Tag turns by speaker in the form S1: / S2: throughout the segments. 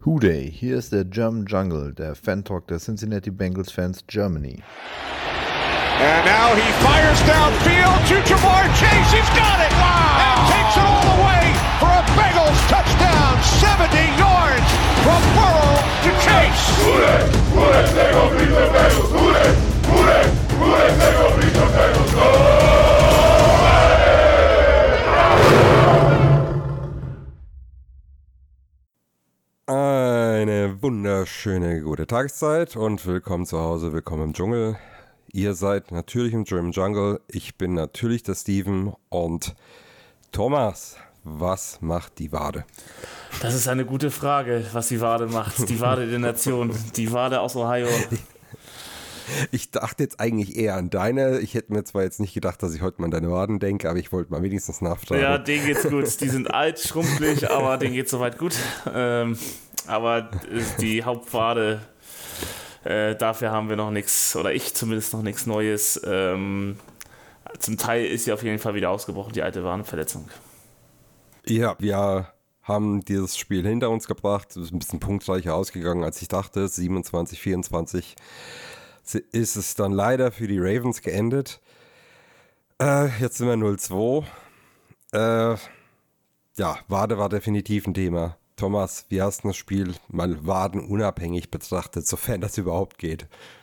S1: Hooday, hier ist der German Jungle, der Fan-Talk der Cincinnati Bengals Fans Germany.
S2: And now he fires downfield to Jamar Chase. He's got it! Wow! And takes it all the way for a Bengals touchdown. 70 yards from Burrow to Chase.
S3: Hooday! Hooday! They go beat the Bengals! Hooday! Hooday! Hooday! They go beat the Bengals! Go!
S4: Eine wunderschöne gute Tageszeit und willkommen zu Hause, willkommen im Dschungel. Ihr seid natürlich im German Jungle, ich bin natürlich der Steven und Thomas, was macht die Wade?
S5: Das ist eine gute Frage, was die Wade macht. Die Wade der Nation, die Wade aus Ohio.
S4: Ich dachte jetzt eigentlich eher an deine. Ich hätte mir zwar jetzt nicht gedacht, dass ich heute mal an deine Waden denke, aber ich wollte mal wenigstens nachfragen.
S5: Ja, denen geht's gut. Die sind alt, schrumpelig, aber denen geht's soweit gut. Aber die Hauptwade, dafür haben wir noch nichts, oder ich zumindest noch nichts Neues. Zum Teil ist sie auf jeden Fall wieder ausgebrochen, die alte Wadenverletzung. Ja,
S4: wir haben dieses Spiel hinter uns gebracht. Es ist ein bisschen punktreicher ausgegangen, als ich dachte. 27-24 ist es dann leider für die Ravens geendet. Jetzt sind wir 0-2. Wade war definitiv ein Thema. Thomas, wie hast du das Spiel mal wadenunabhängig betrachtet, sofern das überhaupt geht?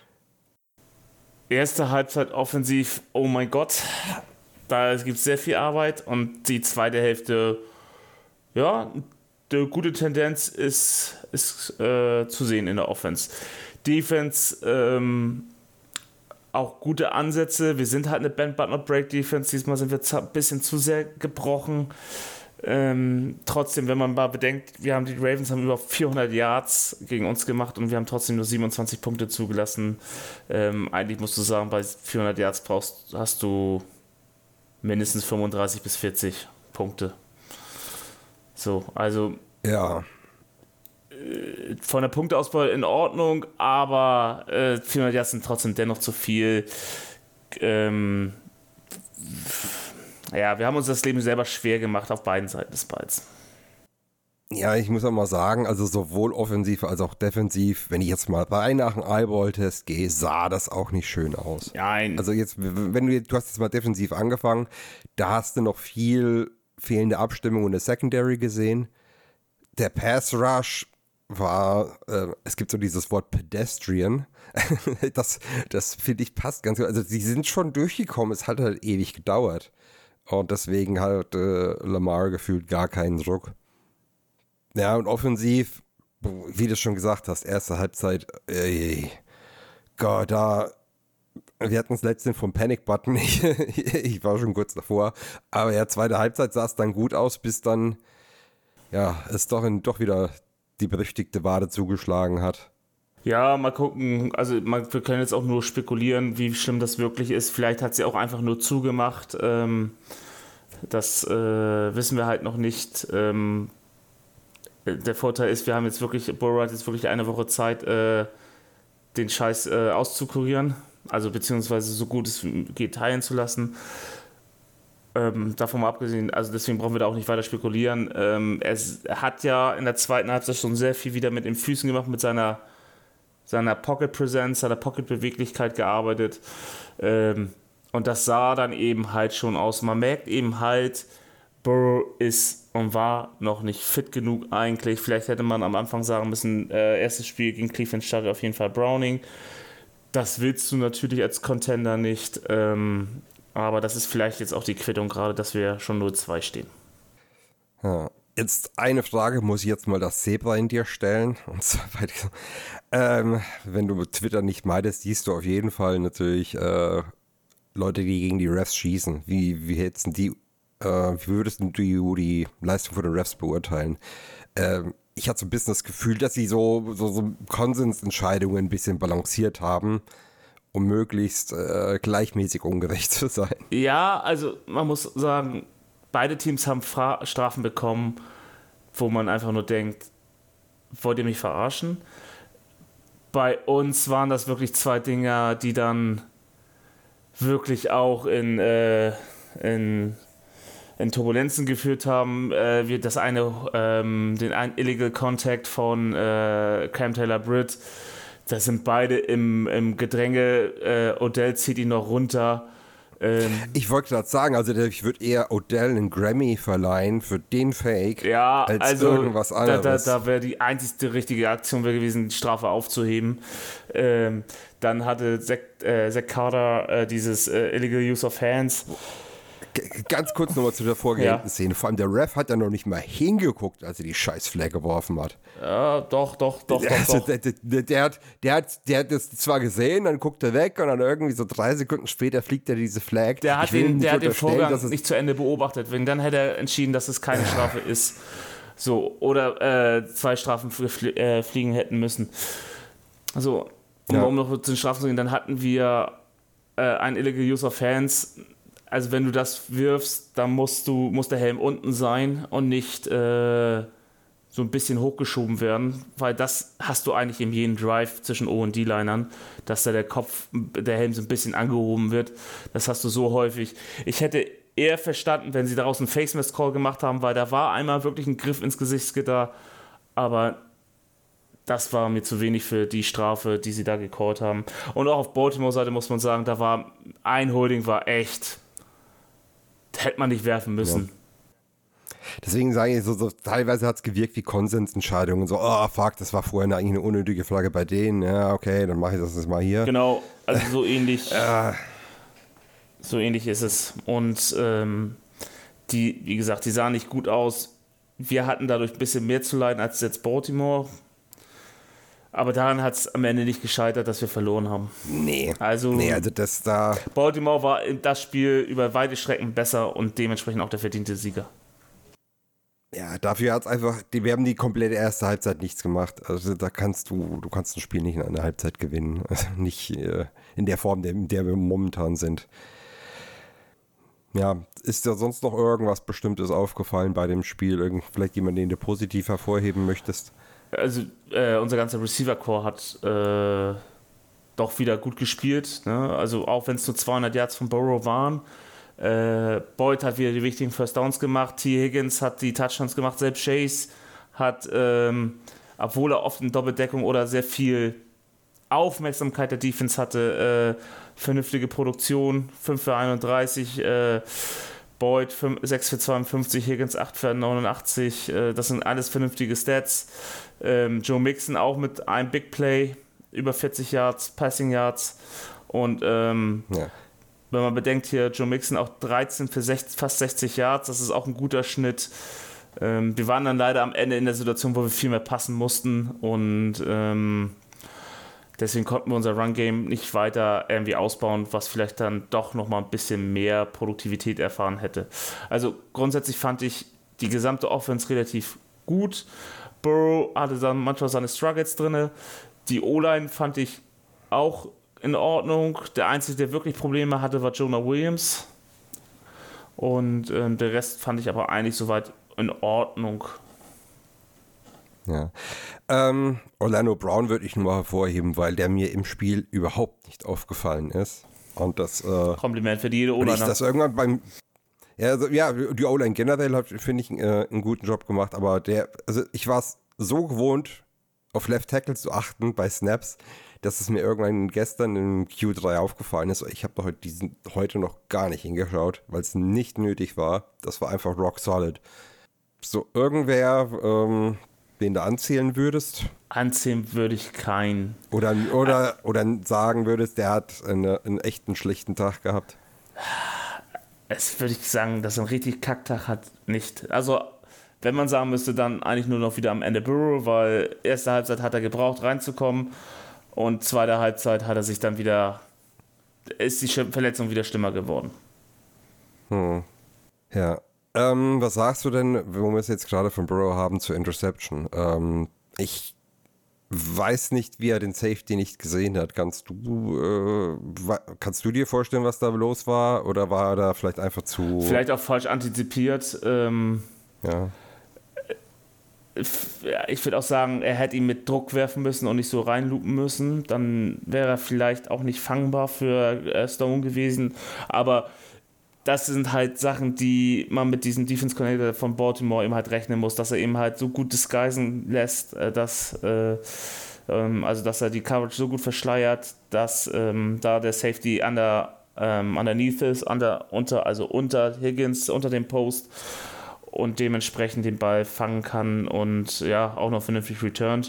S5: Erste Halbzeit offensiv, oh mein Gott, da gibt es sehr viel Arbeit und die zweite Hälfte, ja, die gute Tendenz ist zu sehen in der Offense. Defense, auch gute Ansätze. Wir sind halt eine Bend-but-not-break-Defense. Diesmal sind wir ein bisschen zu sehr gebrochen. Trotzdem, wenn man mal bedenkt, die Ravens haben über 400 Yards gegen uns gemacht und wir haben trotzdem nur 27 Punkte zugelassen. Eigentlich musst du sagen, bei 400 Yards hast du mindestens 35 bis 40 Punkte. So, also
S4: ja.
S5: Von der Punkteausbeute in Ordnung, aber 400 Yards sind trotzdem dennoch zu viel. Wir haben uns das Leben selber schwer gemacht auf beiden Seiten des Balls.
S4: Ja, ich muss auch mal sagen, also sowohl offensiv als auch defensiv, wenn ich jetzt mal rein nach dem Eyeball-Test gehe, sah das auch nicht schön aus.
S5: Nein.
S4: Also jetzt, du hast jetzt mal defensiv angefangen, da hast du noch viel fehlende Abstimmung in der Secondary gesehen. Der Pass-Rush war, es gibt so dieses Wort Pedestrian, das finde ich passt ganz gut. Also die sind schon durchgekommen, es hat halt ewig gedauert. Und deswegen hat Lamar gefühlt gar keinen Druck. Ja, und offensiv, wie du schon gesagt hast, erste Halbzeit, Gott, wir hatten es letztens vom Panic-Button, ich war schon kurz davor, aber ja, zweite Halbzeit sah es dann gut aus, bis dann, ja, es doch wieder die berüchtigte Wade zugeschlagen hat.
S5: Ja, mal gucken, also wir können jetzt auch nur spekulieren, wie schlimm das wirklich ist. Vielleicht hat sie auch einfach nur zugemacht. Das wissen wir halt noch nicht. Der Vorteil ist, Burrow hat jetzt wirklich eine Woche Zeit, den Scheiß auszukurieren. Also beziehungsweise so gut es geht heilen zu lassen. Davon mal abgesehen, also deswegen brauchen wir da auch nicht weiter spekulieren. Er hat ja in der zweiten Halbzeit schon sehr viel wieder mit den Füßen gemacht, mit seiner Pocket-Präsenz, seiner Pocket-Beweglichkeit gearbeitet. Und das sah dann eben halt schon aus. Man merkt eben halt, Burrow ist und war noch nicht fit genug eigentlich. Vielleicht hätte man am Anfang sagen müssen, erstes Spiel gegen Cleveland startet auf jeden Fall Browning. Das willst du natürlich als Contender nicht. Aber das ist vielleicht jetzt auch die Quittung gerade, dass wir schon 0-2 stehen.
S4: Ja. Jetzt eine Frage, muss ich jetzt mal das Zebra in dir stellen. Und zwar, wenn du Twitter nicht meidest, siehst du auf jeden Fall natürlich Leute, die gegen die Refs schießen. Wie würdest du die Leistung von den Refs beurteilen? Ich hatte so ein bisschen das Gefühl, dass sie so Konsensentscheidungen ein bisschen balanciert haben, um möglichst gleichmäßig ungerecht zu sein.
S5: Ja, also man muss sagen, beide Teams haben Strafen bekommen, wo man einfach nur denkt, wollt ihr mich verarschen? Bei uns waren das wirklich zwei Dinger, die dann wirklich auch in in Turbulenzen geführt haben. Den einen Illegal Contact von Cam Taylor-Britt. Da sind beide im Gedränge. Odell zieht ihn noch runter.
S4: Ich wollte gerade sagen, also ich würde eher Odell einen Grammy verleihen für den Fake als irgendwas anderes.
S5: Da wäre die einzige richtige Aktion gewesen, die Strafe aufzuheben. Dann hatte Zach Carter dieses Illegal Use of Hands.
S4: Ganz kurz nochmal zu der vorgehenden Szene. Vor allem der Ref hat ja noch nicht mal hingeguckt, als er die scheiß Flag geworfen hat.
S5: Ja, doch.
S4: Der hat das zwar gesehen, dann guckt er weg und dann irgendwie so 3 Sekunden später fliegt er diese Flag.
S5: Der hat den Vorgang nicht zu Ende beobachtet. Wenn dann hätte er entschieden, dass es keine Strafe ist. So, oder 2 Strafen fliegen hätten müssen. Also, um noch zu den Strafen zu gehen, dann hatten wir ein Illegal Use of Hands. Also wenn du das wirfst, dann muss der Helm unten sein und nicht so ein bisschen hochgeschoben werden, weil das hast du eigentlich in jedem Drive zwischen O- und D-Linern, dass da der Helm so ein bisschen angehoben wird. Das hast du so häufig. Ich hätte eher verstanden, wenn sie daraus einen Face-Mask-Call gemacht haben, weil da war einmal wirklich ein Griff ins Gesichtsgitter, aber das war mir zu wenig für die Strafe, die sie da gecallt haben. Und auch auf Baltimore-Seite muss man sagen, da war ein Holding war echt... hätte man nicht werfen müssen.
S4: Ja. Deswegen sage ich, so teilweise hat es gewirkt wie Konsensentscheidungen. So, oh fuck, das war vorher eigentlich eine unnötige Flagge bei denen. Ja, okay, dann mache ich das jetzt mal hier.
S5: Genau, also so ähnlich. So ähnlich ist es. Und wie gesagt, die sahen nicht gut aus. Wir hatten dadurch ein bisschen mehr zu leiden als jetzt Baltimore. Aber daran hat es am Ende nicht gescheitert, dass wir verloren haben.
S4: Nee, also das da...
S5: Baltimore war das Spiel über weite Strecken besser und dementsprechend auch der verdiente Sieger.
S4: Ja, dafür hat es einfach... Wir haben die komplette erste Halbzeit nichts gemacht. Also da kannst du kannst ein Spiel nicht in einer Halbzeit gewinnen. Also nicht in der Form, in der wir momentan sind. Ja, ist dir sonst noch irgendwas Bestimmtes aufgefallen bei dem Spiel? Vielleicht jemand, den du positiv hervorheben möchtest?
S5: Also unser ganzer Receiver-Core hat doch wieder gut gespielt. Ne? Also auch wenn es nur 200 Yards von Burrow waren. Boyd hat wieder die wichtigen First Downs gemacht. T. Higgins hat die Touchdowns gemacht. Selbst Chase hat, obwohl er oft in Doppeldeckung oder sehr viel Aufmerksamkeit der Defense hatte, vernünftige Produktion. 5 für 31, Boyd 6 für 52, Higgins 8 für 89. Das sind alles vernünftige Stats. Joe Mixon auch mit einem Big Play, über 40 Yards, Passing Yards. Und wenn man bedenkt, hier Joe Mixon auch 13 für fast 60 Yards, das ist auch ein guter Schnitt. Wir waren dann leider am Ende in der Situation, wo wir viel mehr passen mussten und deswegen konnten wir unser Run-Game nicht weiter irgendwie ausbauen, was vielleicht dann doch nochmal ein bisschen mehr Produktivität erfahren hätte. Also grundsätzlich fand ich die gesamte Offense relativ gut. Burrow hatte dann manchmal seine Struggles drin. Die O-Line fand ich auch in Ordnung. Der Einzige, der wirklich Probleme hatte, war Jonah Williams. Und der Rest fand ich aber eigentlich soweit in Ordnung.
S4: Ja. Orlando Brown würde ich nur hervorheben, weil der mir im Spiel überhaupt nicht aufgefallen ist. Und das
S5: Kompliment für jede O-Line.
S4: Ich das irgendwann die O-Line generell hat, finde ich, einen guten Job gemacht, aber ich war es so gewohnt, auf Left Tackle zu achten bei Snaps, dass es mir irgendwann gestern im Q3 aufgefallen ist. Ich habe heute noch gar nicht hingeschaut, weil es nicht nötig war. Das war einfach rock solid. So, irgendwer, wen du anzählen würdest?
S5: Anzählen würde ich keinen.
S4: Oder sagen würdest, der hat einen echten schlechten Tag gehabt?
S5: Es würde ich sagen, dass er einen richtig Kacktag hat, nicht. Also, wenn man sagen müsste, dann eigentlich nur noch wieder am Ende Burrow, weil erste Halbzeit hat er gebraucht, reinzukommen und zweite Halbzeit hat er sich dann wieder, ist die Verletzung wieder schlimmer geworden.
S4: Ja. Was sagst du denn, wo wir es jetzt gerade von Burrow haben, zur Interception? Ich weiß nicht, wie er den Safety nicht gesehen hat. Kannst du dir vorstellen, was da los war? Oder war er da vielleicht einfach zu...
S5: Vielleicht auch falsch antizipiert.
S4: Ja.
S5: Ich würde auch sagen, er hätte ihn mit Druck werfen müssen und nicht so reinlupen müssen. Dann wäre er vielleicht auch nicht fangbar für Stone gewesen. Aber das sind halt Sachen, die man mit diesem Defense Coordinator von Baltimore eben halt rechnen muss, dass er eben halt so gut disguisen lässt, dass dass er die Coverage so gut verschleiert, dass da der Safety underneath ist, unter Higgins, unter dem Post und dementsprechend den Ball fangen kann und ja, auch noch vernünftig returned.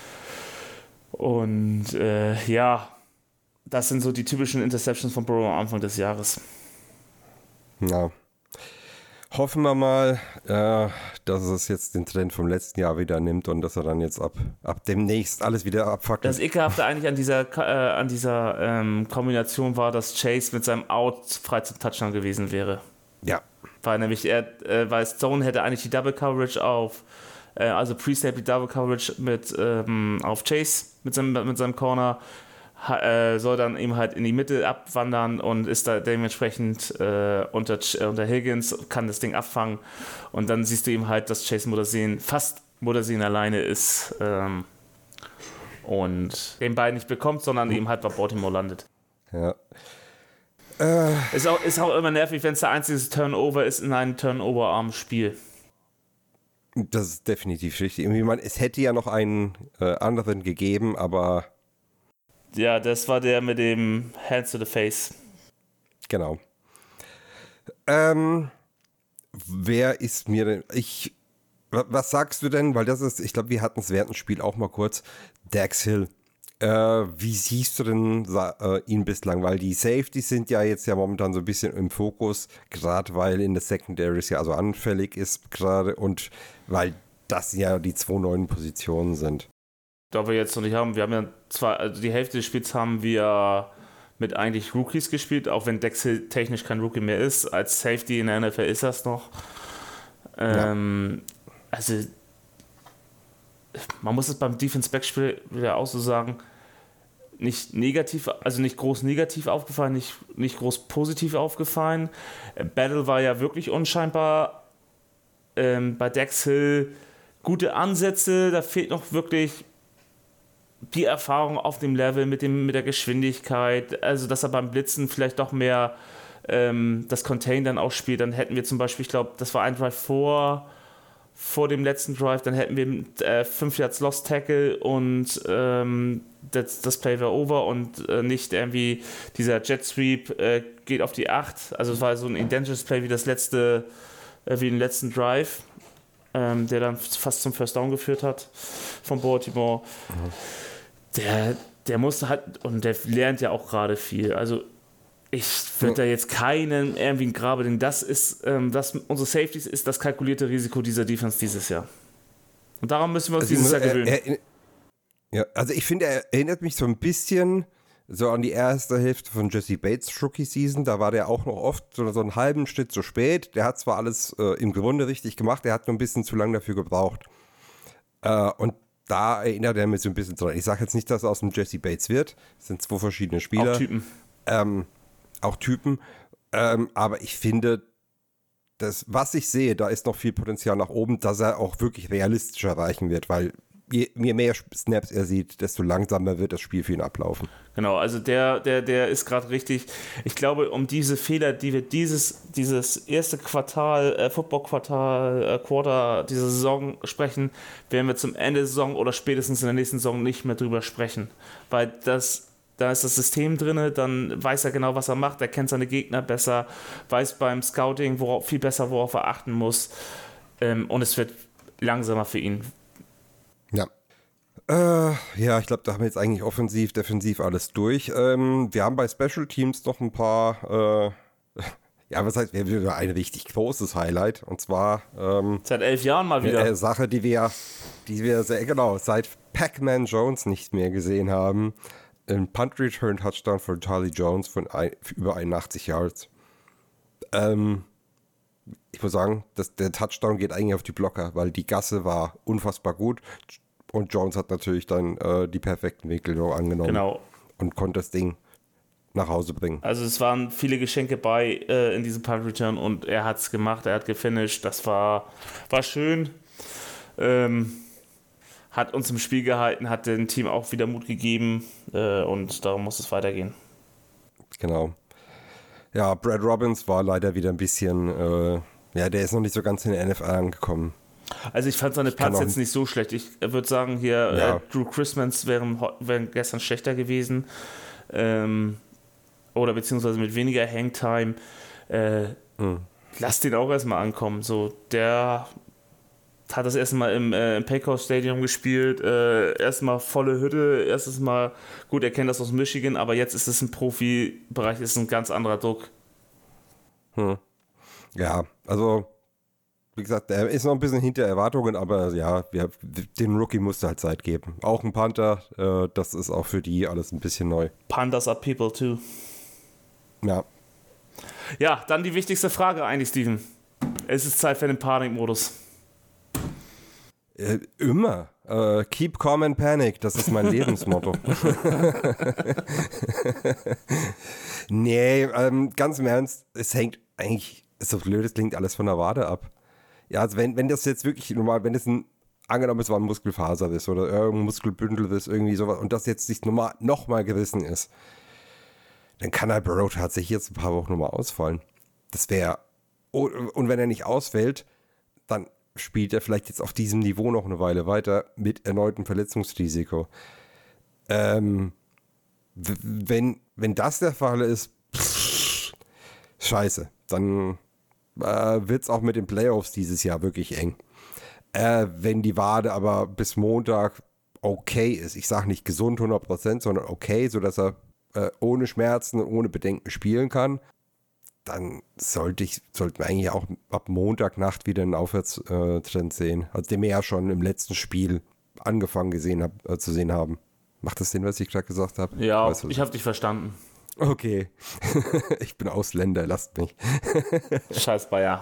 S5: Und das sind so die typischen Interceptions von Burrow am Anfang des Jahres.
S4: Ja. Hoffen wir mal, dass es jetzt den Trend vom letzten Jahr wieder nimmt und dass er dann jetzt ab demnächst alles wieder abfackelt.
S5: Das Ekelhafte eigentlich an dieser Kombination war, dass Chase mit seinem Out frei zum Touchdown gewesen wäre.
S4: Ja.
S5: Weil nämlich weil Stone hätte eigentlich die Double Coverage also Pre-Safety Double Coverage auf Chase mit seinem Corner, soll dann eben halt in die Mitte abwandern und ist da dementsprechend unter Higgins, kann das Ding abfangen und dann siehst du eben halt, dass Chase fast Muttersehen alleine ist und den Ball nicht bekommt, sondern eben halt bei Baltimore landet.
S4: Ja.
S5: Ist auch immer nervig, wenn es der einzige Turnover ist in einem turnover-armen Spiel.
S4: Das ist definitiv richtig. Es hätte ja noch einen anderen gegeben, aber
S5: ja, das war der mit dem Hands to the Face.
S4: Genau. Wer ist mir denn... Was sagst du denn? Weil ich glaube, wir hatten es während dem Spiel auch mal kurz. Dax Hill. Wie siehst du denn ihn bislang? Weil die Safeties sind ja jetzt ja momentan so ein bisschen im Fokus, gerade weil in der Secondary ja so anfällig ist gerade und weil das ja die 2 neuen Positionen sind.
S5: Da wir jetzt noch nicht haben, wir haben ja die Hälfte des Spiels haben wir mit eigentlich Rookies gespielt, auch wenn Dax Hill technisch kein Rookie mehr ist. Als Safety in der NFL ist das noch. Also man muss es beim Defense-Back-Spiel wieder auch so sagen, nicht groß negativ aufgefallen, nicht groß positiv aufgefallen. Battle war ja wirklich unscheinbar. Bei Dax Hill gute Ansätze, da fehlt noch wirklich die Erfahrung auf dem Level mit der Geschwindigkeit, also dass er beim Blitzen vielleicht doch mehr das Contain dann auch spielt. Dann hätten wir zum Beispiel, ich glaube, das war ein Drive vor dem letzten Drive, dann hätten wir 5 Yards Lost Tackle und das Play war over und nicht irgendwie dieser Jet Sweep geht auf die 8. Also es war so ein Dangerous Play wie den letzten Drive, der dann fast zum First Down geführt hat von Baltimore. Der musste halt, und der lernt ja auch gerade viel. Also ich würde da jetzt keinen irgendwie einen Grabe, denn das ist, unsere Safeties ist das kalkulierte Risiko dieser Defense dieses Jahr. Und daran müssen wir uns dieses Jahr gewöhnen.
S4: Also ich finde, er erinnert mich so ein bisschen so an die erste Hälfte von Jesse Bates Rookie-Season. Da war der auch noch oft so einen halben Schritt zu spät. Der hat zwar alles im Grunde richtig gemacht, der hat nur ein bisschen zu lange dafür gebraucht. Und da erinnert er mich so ein bisschen dran. Ich sage jetzt nicht, dass er aus dem Jesse Bates wird. Es sind 2 verschiedene Spieler. Auch Typen. Aber ich finde, was ich sehe, da ist noch viel Potenzial nach oben, dass er auch wirklich realistisch erreichen wird, weil je mehr Snaps er sieht, desto langsamer wird das Spiel für ihn ablaufen.
S5: Genau, also der ist gerade richtig. Ich glaube, um diese Fehler, die wir dieses erste Quarter dieser Saison sprechen, werden wir zum Ende der Saison oder spätestens in der nächsten Saison nicht mehr drüber sprechen. Weil da ist das System drin, dann weiß er genau, was er macht, er kennt seine Gegner besser, weiß beim Scouting viel besser, worauf er achten muss. Und es wird langsamer für ihn.
S4: Ja. Ich glaube, da haben wir jetzt eigentlich offensiv, defensiv alles durch. Wir haben bei Special Teams noch ein paar, was heißt, wir haben wieder ein richtig großes Highlight. Und zwar
S5: seit 11 Jahren mal wieder.
S4: Eine Sache, die wir sehr genau seit Pac-Man Jones nicht mehr gesehen haben. Ein Punt-Return-Touchdown von Charlie Jones von über 81 Yards. Ich muss sagen, der Touchdown geht eigentlich auf die Blocker, weil die Gasse war unfassbar gut. Und Jones hat natürlich dann die perfekten Winkel angenommen.
S5: Genau.
S4: Und konnte das Ding nach Hause bringen.
S5: Also es waren viele Geschenke bei in diesem Punt Return und er hat es gemacht, er hat gefinisht. Das war schön. Hat uns im Spiel gehalten, hat dem Team auch wieder Mut gegeben und darum muss es weitergehen.
S4: Genau. Ja, Brad Robbins war leider wieder ein bisschen, der ist noch nicht so ganz in der NFL angekommen.
S5: Also ich fand seine Parts jetzt nicht so schlecht. Ich würde sagen, hier Drew Chrismans wären gestern schlechter gewesen. Oder beziehungsweise mit weniger Hangtime. Lass den auch erstmal ankommen. So, der hat das erste Mal im Paycor Stadium gespielt. Erstmal volle Hütte. Erstes Mal, gut, er kennt das aus Michigan, aber jetzt ist es im Profibereich, ist ein ganz anderer Druck.
S4: Ja, also wie gesagt, er ist noch ein bisschen hinter Erwartungen, aber ja, den Rookie musste halt Zeit geben. Auch ein Panther, das ist auch für die alles ein bisschen neu.
S5: Panthers are people too.
S4: Ja.
S5: Ja, dann die wichtigste Frage eigentlich, Steven. Es ist Zeit für den Panikmodus.
S4: Immer. Keep calm and panic, das ist mein Lebensmotto. Nee, ganz im Ernst, es hängt eigentlich, so blöd, es klingt alles von der Wade ab. Ja, also wenn das jetzt wirklich normal, wenn es angenommen es war ein Muskelfaser ist oder irgendein Muskelbündel ist, irgendwie sowas, und das jetzt nicht nochmal gerissen ist, dann kann halt Burrow tatsächlich jetzt ein paar Wochen nochmal ausfallen. Das wäre, und wenn er nicht ausfällt, dann spielt er vielleicht jetzt auf diesem Niveau noch eine Weile weiter mit erneutem Verletzungsrisiko. Wenn das der Fall ist, scheiße, dann wird es auch mit den Playoffs dieses Jahr wirklich eng. Wenn die Wade aber bis Montag okay ist, ich sage nicht gesund 100%, sondern okay, sodass er ohne Schmerzen und ohne Bedenken spielen kann, dann sollten wir eigentlich auch ab Montagnacht wieder einen Aufwärtstrend sehen. Also den wir ja schon im letzten Spiel angefangen zu sehen haben. Macht das Sinn, was ich gerade gesagt habe?
S5: Ja, ich habe dich verstanden.
S4: Okay. Ich bin Ausländer, lasst mich.
S5: Scheiß Bayer.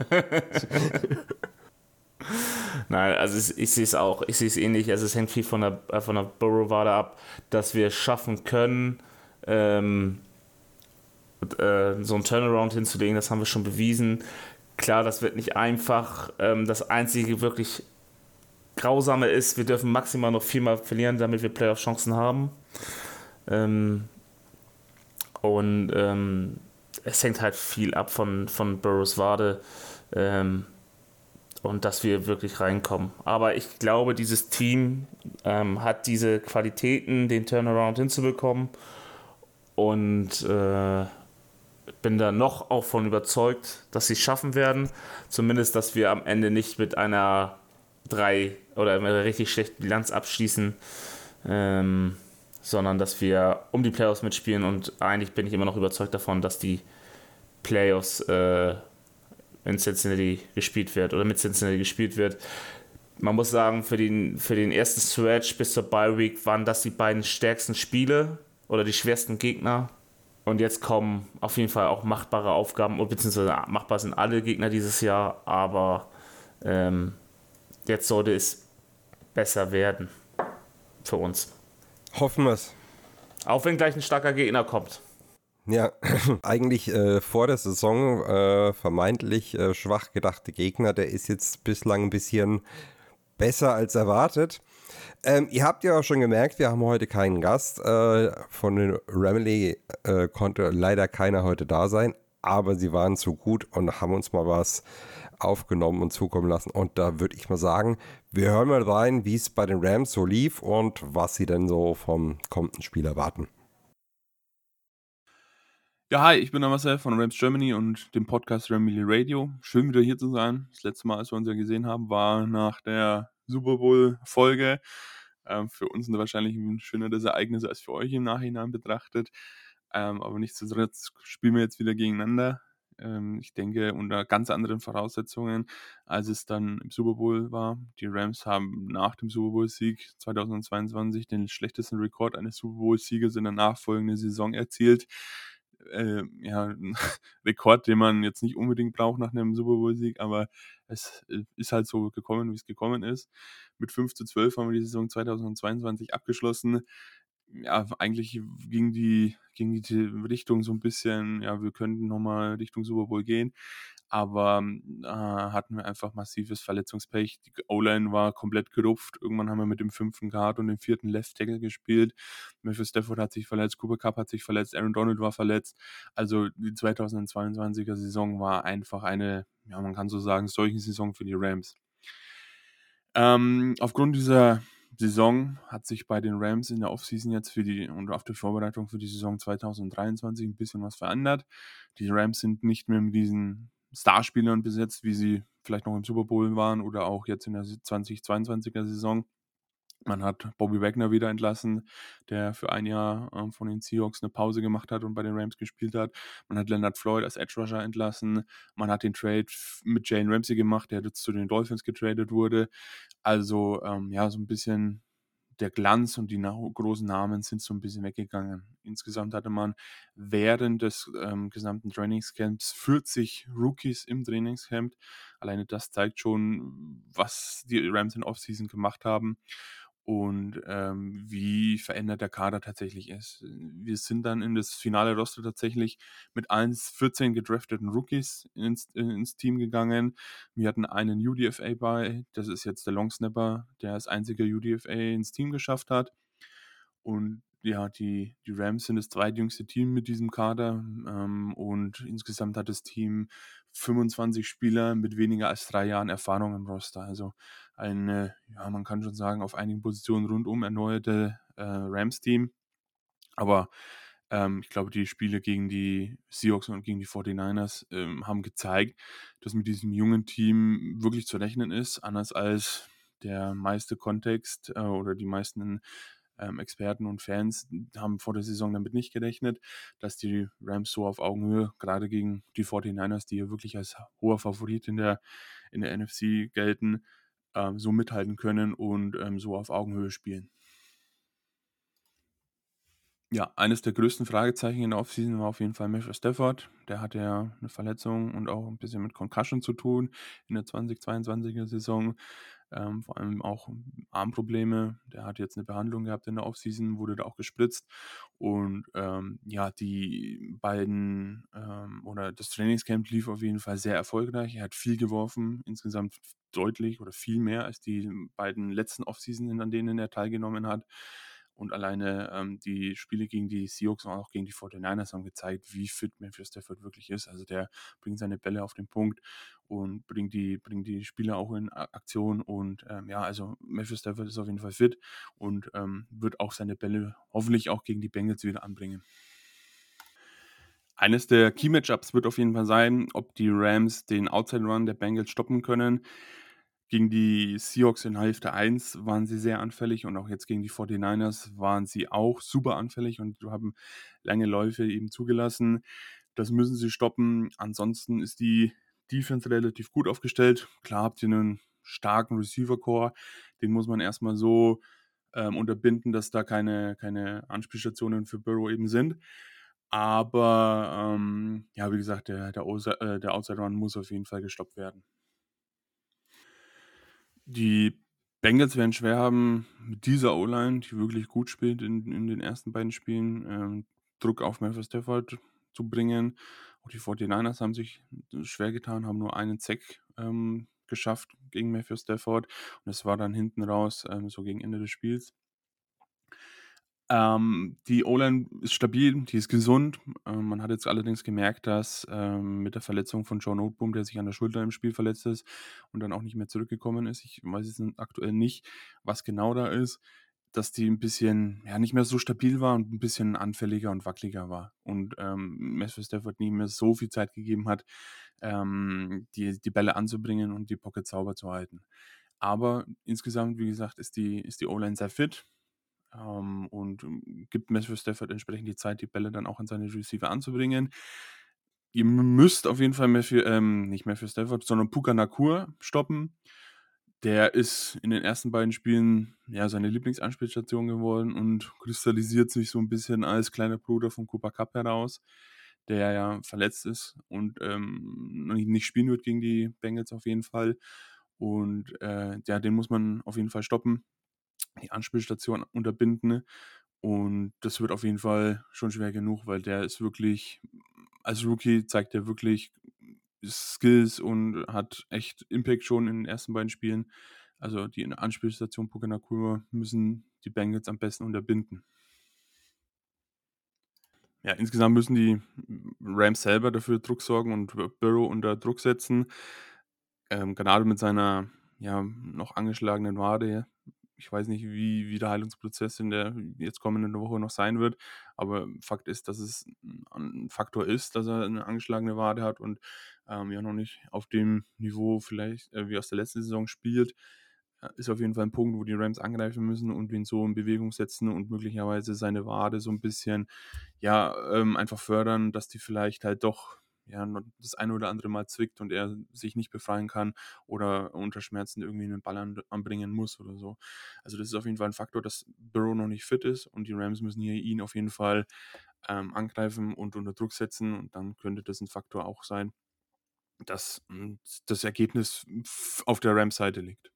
S5: Nein, also ich sehe es auch. Ich sehe es ähnlich. Also es hängt viel von der Burrow-Wade ab, dass wir es schaffen können, so einen Turnaround hinzulegen. Das haben wir schon bewiesen. Klar, das wird nicht einfach. Das einzige wirklich Grausame ist, wir dürfen maximal noch 4-mal verlieren, damit wir Playoff-Chancen haben. Es hängt halt viel ab von Burrows Wade und dass wir wirklich reinkommen. Aber ich glaube, dieses Team hat diese Qualitäten, den Turnaround hinzubekommen, und bin da noch auch von überzeugt, dass sie es schaffen werden. Zumindest, dass wir am Ende nicht mit einer 3 oder einer richtig schlechten Bilanz abschließen, sondern dass wir um die Playoffs mitspielen, und eigentlich bin ich immer noch überzeugt davon, dass die Playoffs in Cincinnati gespielt wird oder mit Cincinnati gespielt wird. Man muss sagen, für den ersten Stretch bis zur Bye Week waren das die beiden stärksten Spiele oder die schwersten Gegner, und jetzt kommen auf jeden Fall auch machbare Aufgaben, beziehungsweise machbar sind alle Gegner dieses Jahr, aber jetzt sollte es besser werden für uns.
S4: Hoffen wir es.
S5: Auch wenn gleich ein starker Gegner kommt.
S4: Ja, eigentlich vor der Saison vermeintlich schwach gedachte Gegner, der ist jetzt bislang ein bisschen besser als erwartet. Ihr habt ja auch schon gemerkt, wir haben heute keinen Gast. Von den Remily konnte leider keiner heute da sein, aber sie waren zu gut und haben uns mal was aufgenommen und zukommen lassen. Und da würde ich mal sagen, wir hören mal rein, wie es bei den Rams so lief und was sie denn so vom kommenden Spiel erwarten.
S6: Ja, hi, ich bin der Marcel von Rams Germany und dem Podcast Remily Radio. Schön wieder hier zu sein. Das letzte Mal, als wir uns ja gesehen haben, war nach der Super Bowl-Folge. Für uns wahrscheinlich ein schöneres Ereignis als für euch im Nachhinein betrachtet. Aber nichtsdestotrotz spielen wir jetzt wieder gegeneinander. Ich denke, unter ganz anderen Voraussetzungen, als es dann im Super Bowl war. Die Rams haben nach dem Super Bowl-Sieg 2022 den schlechtesten Rekord eines Super Bowl-Siegers in der nachfolgenden Saison erzielt. Ein Rekord, den man jetzt nicht unbedingt braucht nach einem Super Bowl-Sieg, aber es ist halt so gekommen, wie es gekommen ist. Mit 5-12 haben wir die Saison 2022 abgeschlossen. Ja, eigentlich ging die Richtung so ein bisschen, ja, wir könnten nochmal Richtung Super Bowl gehen. aber hatten wir einfach massives Verletzungspech. Die O-Line war komplett gerupft. Irgendwann haben wir mit dem 5. Guard und dem 4. Left Tackle gespielt. Matthew Stafford hat sich verletzt, Cooper Kupp hat sich verletzt, Aaron Donald war verletzt. Also die 2022er Saison war einfach eine, ja, man kann so sagen, Seuchensaison für die Rams. Aufgrund dieser Saison hat sich bei den Rams in der Offseason jetzt und auf der Vorbereitung für die Saison 2023 ein bisschen was verändert. Die Rams sind nicht mehr mit diesen Starspielern besetzt, wie sie vielleicht noch im Super Bowl waren oder auch jetzt in der 2022er Saison. Man hat Bobby Wagner wieder entlassen, der für ein Jahr von den Seahawks eine Pause gemacht hat und bei den Rams gespielt hat. Man hat Leonard Floyd als Edge Rusher entlassen. Man hat den Trade mit Jalen Ramsey gemacht, der jetzt zu den Dolphins getradet wurde. Also ja, so ein bisschen der Glanz und die großen Namen sind so ein bisschen weggegangen. Insgesamt hatte man während des gesamten Trainingscamps 40 Rookies im Trainingscamp. Alleine das zeigt schon, was die Rams in Offseason gemacht haben und wie verändert der Kader tatsächlich ist. Wir sind dann in das finale Roster tatsächlich mit 14 gedrafteten Rookies ins Team gegangen. Wir hatten einen UDFA bei, das ist jetzt der Longsnapper, der als einziger UDFA ins Team geschafft hat. Und ja, die Rams sind das zweitjüngste Team mit diesem Kader und insgesamt hat das Team 25 Spieler mit weniger als 3 Jahren Erfahrung im Roster. Also eine, ja, man kann schon sagen, auf einigen Positionen rundum erneuerte Rams-Team. Aber ich glaube, die Spiele gegen die Seahawks und gegen die 49ers haben gezeigt, dass mit diesem jungen Team wirklich zu rechnen ist, anders als der meiste Kontext oder die meisten Experten und Fans haben vor der Saison damit nicht gerechnet, dass die Rams so auf Augenhöhe, gerade gegen die 49ers, die ja wirklich als hoher Favorit in der NFC gelten, so mithalten können und so auf Augenhöhe spielen. Ja, eines der größten Fragezeichen in der Offseason war auf jeden Fall Matthew Stafford. Der hatte ja eine Verletzung und auch ein bisschen mit Concussion zu tun in der 2022er Saison. Vor allem auch Armprobleme. Der hat jetzt eine Behandlung gehabt in der Offseason, wurde da auch gespritzt. Und ja, die beiden oder das Trainingscamp lief auf jeden Fall sehr erfolgreich. Er hat viel geworfen, insgesamt deutlich oder viel mehr als die beiden letzten Offseason, an denen er teilgenommen hat. Und alleine die Spiele gegen die Seahawks und auch gegen die 49ers haben gezeigt, wie fit Matthew Stafford wirklich ist. Also der bringt seine Bälle auf den Punkt und bringt die Spieler auch in Aktion. Und ja, also Matthew Stafford ist auf jeden Fall fit und wird auch seine Bälle hoffentlich auch gegen die Bengals wieder anbringen. Eines der Key-Matchups wird auf jeden Fall sein, ob die Rams den Outside-Run der Bengals stoppen können. Gegen die Seahawks in Hälfte 1 waren sie sehr anfällig und auch jetzt gegen die 49ers waren sie auch super anfällig und haben lange Läufe eben zugelassen. Das müssen sie stoppen. Ansonsten ist die Defense relativ gut aufgestellt. Klar habt ihr einen starken Receiver-Core, den muss man erstmal so unterbinden, dass da keine Anspielstationen für Burrow eben sind. Aber ja, wie gesagt, der Outside Run muss auf jeden Fall gestoppt werden. Die Bengals werden schwer haben, mit dieser O-Line, die wirklich gut spielt in den ersten beiden Spielen, Druck auf Matthew Stafford zu bringen. Auch die 49ers haben sich schwer getan, haben nur einen Sack geschafft gegen Matthew Stafford. Und das war dann hinten raus, so gegen Ende des Spiels. Die O-Line ist stabil, die ist gesund. Man hat jetzt allerdings gemerkt, dass mit der Verletzung von Joe Noteboom, der sich an der Schulter im Spiel verletzt ist und dann auch nicht mehr zurückgekommen ist, ich weiß jetzt aktuell nicht, was genau da ist, dass die ein bisschen, ja, nicht mehr so stabil war und ein bisschen anfälliger und wackeliger war. Und Matthew Stafford nicht mehr so viel Zeit gegeben hat, die Bälle anzubringen und die Pocket sauber zu halten. Aber insgesamt, wie gesagt, ist die O-Line sehr fit. Und gibt Matthew Stafford entsprechend die Zeit, die Bälle dann auch an seine Receiver anzubringen. Ihr müsst auf jeden Fall nicht Matthew Stafford, sondern Puka Nacua stoppen. Der ist in den ersten beiden Spielen ja seine Lieblingsanspielstation geworden und kristallisiert sich so ein bisschen als kleiner Bruder von Cooper Kupp heraus, der ja verletzt ist und nicht spielen wird gegen die Bengals auf jeden Fall. Und ja, den muss man auf jeden Fall stoppen, die Anspielstation unterbinden. Und das wird auf jeden Fall schon schwer genug, weil der ist wirklich, als Rookie zeigt er wirklich Skills und hat echt Impact schon in den ersten beiden Spielen. Also die Anspielstation Puka Nacua müssen die Bengals am besten unterbinden. Ja, insgesamt müssen die Rams selber dafür Druck sorgen und Burrow unter Druck setzen. Gerade mit seiner noch angeschlagenen Wade. Ich weiß nicht, wie der Heilungsprozess in der jetzt kommenden Woche noch sein wird, aber Fakt ist, dass es ein Faktor ist, dass er eine angeschlagene Wade hat und noch nicht auf dem Niveau vielleicht wie aus der letzten Saison spielt. Ist auf jeden Fall ein Punkt, wo die Rams angreifen müssen und ihn so in Bewegung setzen und möglicherweise seine Wade so ein bisschen einfach fördern, dass die vielleicht halt doch das eine oder andere Mal zwickt und er sich nicht befreien kann oder unter Schmerzen irgendwie einen Ball anbringen muss oder so. Also das ist auf jeden Fall ein Faktor, dass Burrow noch nicht fit ist und die Rams müssen hier ihn auf jeden Fall angreifen und unter Druck setzen und dann könnte das ein Faktor auch sein, dass das Ergebnis auf der Rams-Seite liegt.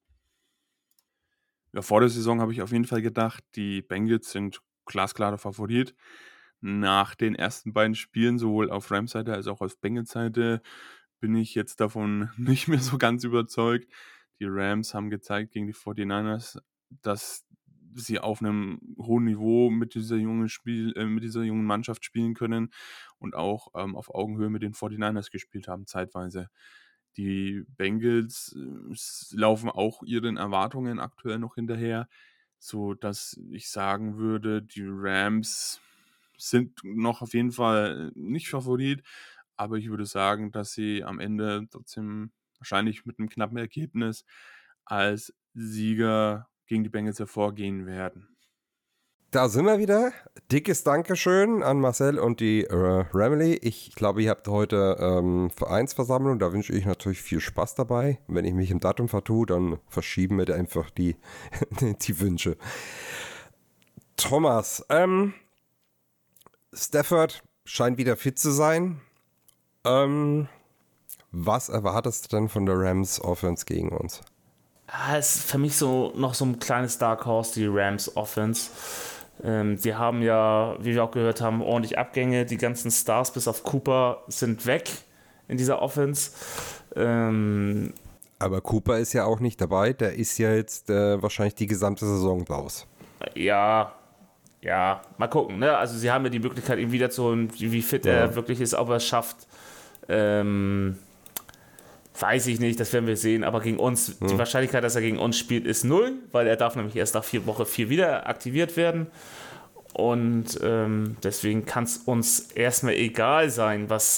S6: Ja, vor der Saison habe ich auf jeden Fall gedacht, die Bengals sind glasklarer Favorit. Nach den ersten beiden Spielen, sowohl auf Rams-Seite als auch auf Bengals-Seite, bin ich jetzt davon nicht mehr so ganz überzeugt. Die Rams haben gezeigt gegen die 49ers, dass sie auf einem hohen Niveau mit dieser jungen Mannschaft spielen können und auch auf Augenhöhe mit den 49ers gespielt haben, zeitweise. Die Bengals laufen auch ihren Erwartungen aktuell noch hinterher, sodass ich sagen würde, die Rams sind noch auf jeden Fall nicht Favorit, aber ich würde sagen, dass sie am Ende trotzdem wahrscheinlich mit einem knappen Ergebnis als Sieger gegen die Bengals hervorgehen werden.
S4: Da sind wir wieder. Dickes Dankeschön an Marcel und die Ramily. Ich glaube, ihr habt heute Vereinsversammlung. Da wünsche ich natürlich viel Spaß dabei. Wenn ich mich im Datum vertue, dann verschieben wir einfach die Wünsche. Thomas, Stafford scheint wieder fit zu sein. Was erwartest du denn von der Rams Offense gegen uns?
S5: Es ist für mich noch so ein kleines Dark Horse, die Rams Offense. Die haben ja, wie wir auch gehört haben, ordentlich Abgänge. Die ganzen Stars bis auf Cooper sind weg in dieser Offense.
S4: Aber Cooper ist ja auch nicht dabei. Der ist ja jetzt wahrscheinlich die gesamte Saison raus.
S5: Ja, mal gucken. Ne? Also sie haben ja die Möglichkeit, ihn wiederzuholen, wie fit er wirklich ist, ob er es schafft. Weiß ich nicht, das werden wir sehen, aber gegen uns, die Wahrscheinlichkeit, dass er gegen uns spielt, ist 0, weil er darf nämlich erst nach Woche 4 wieder aktiviert werden und deswegen kann es uns erstmal egal sein, was